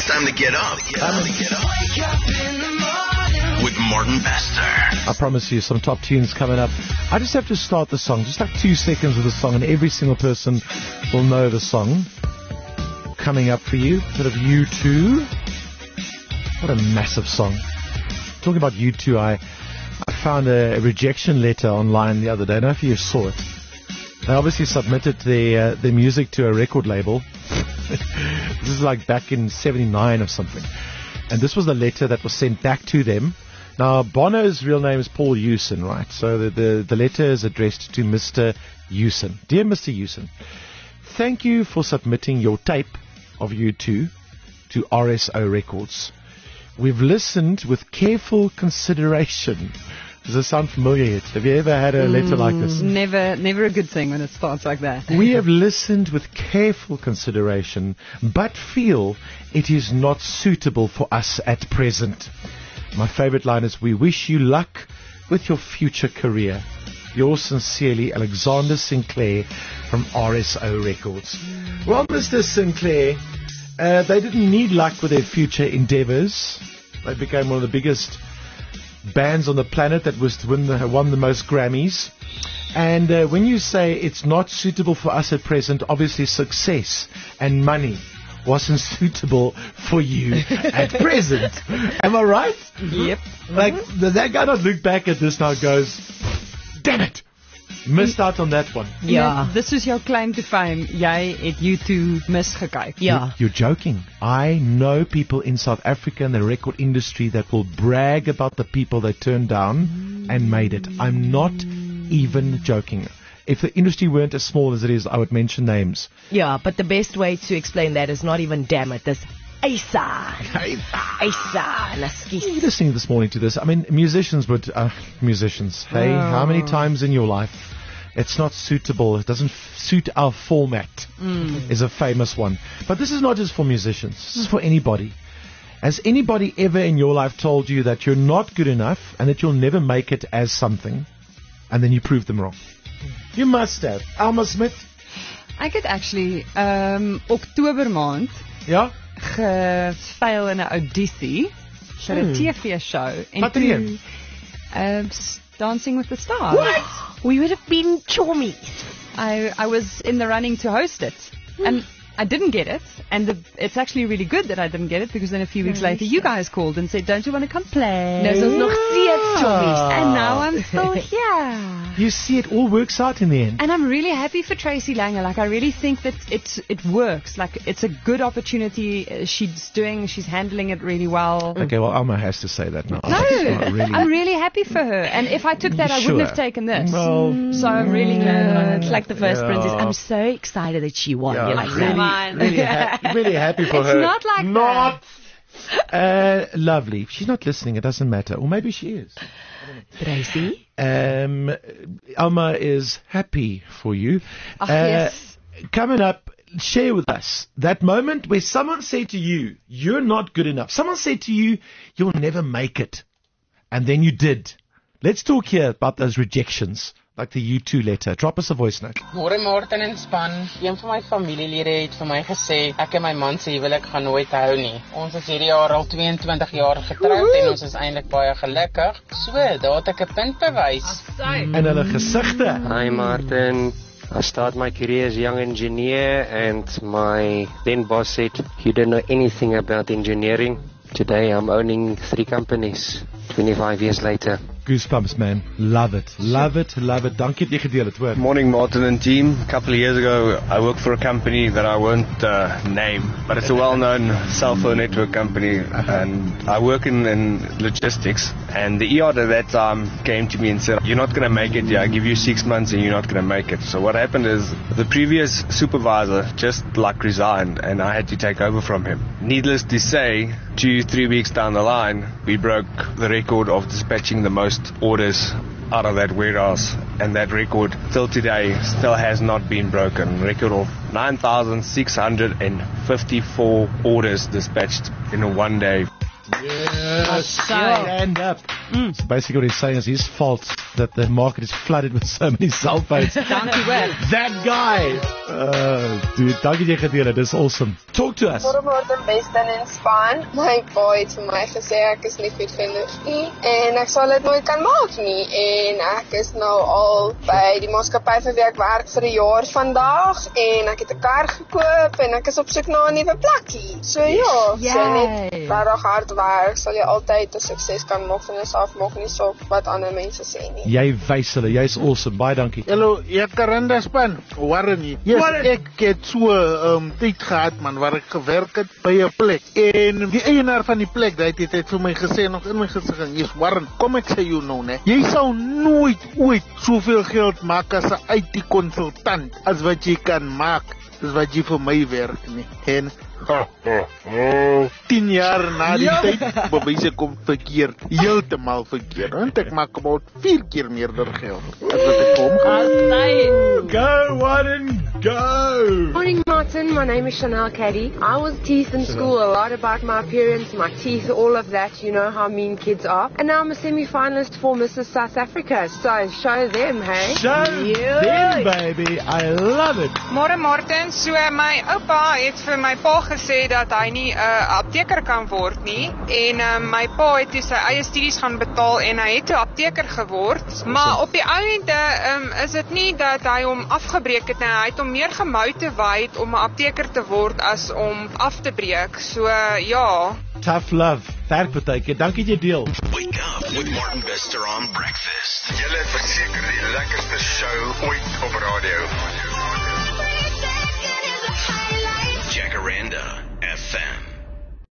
time to get up. Wake up in the morning with Martin Bester. I promise you some top tunes coming up. I just have to start the song, just like 2 seconds of the song, and every single person will know the song. Coming up for you, bit of U2. What a massive song. Talking about U2, I found a rejection letter online the other day. I don't know if you saw it. They obviously submitted their music to a record label. This is like back in 79 or something. And this was the letter that was sent back to them. Now, Bono's real name is Paul Hewson, right? So the letter is addressed to Mr. Hewson. Dear Mr. Hewson, thank you for submitting your tape of U2 to RSO Records. We've listened with careful consideration. Does it sound familiar yet? Have you ever had a letter like this? Never a good thing when it starts like that. We have listened with careful consideration, but feel it is not suitable for us at present. My favorite line is, we wish you luck with your future career. Yours sincerely, Alexander Sinclair from RSO Records. Well, Mr. Sinclair, they didn't need luck with their future endeavors. They became one of the biggest bands on the planet that won the most Grammys. And when you say it's not suitable for us at present, obviously success and money wasn't suitable for you at present. Am I right? Yep. Like, does that guy not look back at this now and goes, damn it, missed out on that one? Yeah. This is your claim to fame. Jy het U2 misgekyk. Yeah. You're joking. I know people in South Africa in the record industry that will brag about the people they turned down and made it. I'm not even joking. If the industry weren't as small as it is, I would mention names. Yeah, but the best way to explain that is not even damn it. This Asa. You were listening this morning to this. I mean, musicians. Hey, how many times in your life it's not suitable, it doesn't suit our format, is a famous one. But this is not just for musicians. This is for anybody. Has anybody ever in your life told you that you're not good enough and that you'll never make it as something, and then you prove them wrong? You must have. Alma Smith? Ek het actually Oktober maand Ja? gefail in 'n audisie vir 'n TV-show. Wat doen? Dancing with the Stars. What? We would have been chummies. I was in the running to host it. And I didn't get it. And it's actually really good that I didn't get it, because then a few weeks later you guys called and said, don't you want to come play? Nou is ons nog steeds chummies. And now I'm still here. You see, it all works out in the end. And I'm really happy for Tracy Langer. Like, I really think that it works. Like, it's a good opportunity. She's handling it really well. Okay, well, Alma has to say that now. No, Really. I'm really happy for her. And if I took that, I wouldn't have taken this. Well, So I'm really glad that I didn't. It's like the first princess. I'm so excited that she won. yeah, You're like, really happy for her. It's not like that. Lovely. She's not listening. It doesn't matter. Or maybe she is. Tracy? Alma is happy for you. Yes. Coming up, share with us that moment where someone said to you, you're not good enough. Someone said to you, you'll never make it. And then you did. Let's talk here about those rejections, like the U2 letter. Drop us a voice note. Môre Martin en span. Een van my familielede het vir my gesê ek en my man se huwelik gaan nooit hou nie. Ons is hierdie jaar al 22 jaar getroud en ons is eintlik baie gelukkig. So, daar het ek 'n punt bewys. En hulle gesigte. Hi Martin, I started my career as a young engineer and my then boss said, you don't know anything about engineering. Today I'm owning 3 companies, 25 years later. Goosebumps, man. Love it. Love it. Love it. Dankie dat jy gedeel het, hoor. Morning, Martin and team. A couple of years ago, I worked for a company that I won't name, but it's a well-known cell phone network company, and I work in logistics. And the ER at that time came to me and said, you're not going to make it. Yeah, I give you 6 months and you're not going to make it. So what happened is the previous supervisor just resigned, and I had to take over from him. Needless to say, 2-3 weeks down the line, we broke the record of dispatching the most orders out of that warehouse, and that record till today still has not been broken. Record of 9,654 orders dispatched in a one day. Yes, stand up. So basically what he's saying is his fault that the market is flooded with so many cell phones. Dankie wel. That guy! Dude, dankie jy gedeel het, dis awesome. Talk to us. Goeiemorgen beste in Span. My pa het vir my gesê ek is nie goed genoeg nie en ek sal dit nooit kan maak nie en ek is nou al by die maatskappy vir wie ek werk vir 'n jaar vandag en ek het 'n kar gekoop en ek is op soek na 'n nuwe plekkie. So ja, so net baie hard werk sal jy altyd 'n sukses kan maak van jouself, maak nie so wat ander mense sê nie. Jy wys hulle, jy's awesome. Baie dankie. Hallo, Jacaranda Span. Warren hier. Yes, ek het so tyd gehad man waar ek gewerk het by 'n plek en die eienaar van die plek het vir my gesê nog in my gesig, "Yes, Warren, kom ek sê jou nou, né? Jy sou nooit ooit soveel geld maak as 'n IT-konsultant as wat jy kan maak as wat jy vir my werk nie." En 10 jaar na die tyd, bewys ek kom verkeerd, heeltemal verkeerd. Want ek maak about 4 keer meer geld as wat ek kom. Go, Warren, go! Morning, Martin. My name is Chanel Caddy. I was teased in school a lot about my appearance, my teeth, all of that. You know how mean kids are. And now I'm a semi-finalist for Mrs. South Africa. So show them, hey? Show them, baby. I love it. Môre Martin, so my oupa het vir my pa gesê dat hy nie 'n apteker kan word nie en my pa het toe sy eie studies gaan betaal en hy het 'n apteker geword. Maar op die einde is dit nie dat hy hom afgebreek het nie, hy het hom meer gemotiveer om 'n apteker te word as om af te breek. So ja. Tough love. Werkpartytjie. Dankie jy deel. Wake up with Martin Bester on breakfast. Julle verseker die lekkerste show ooit op radio. Jacaranda FM.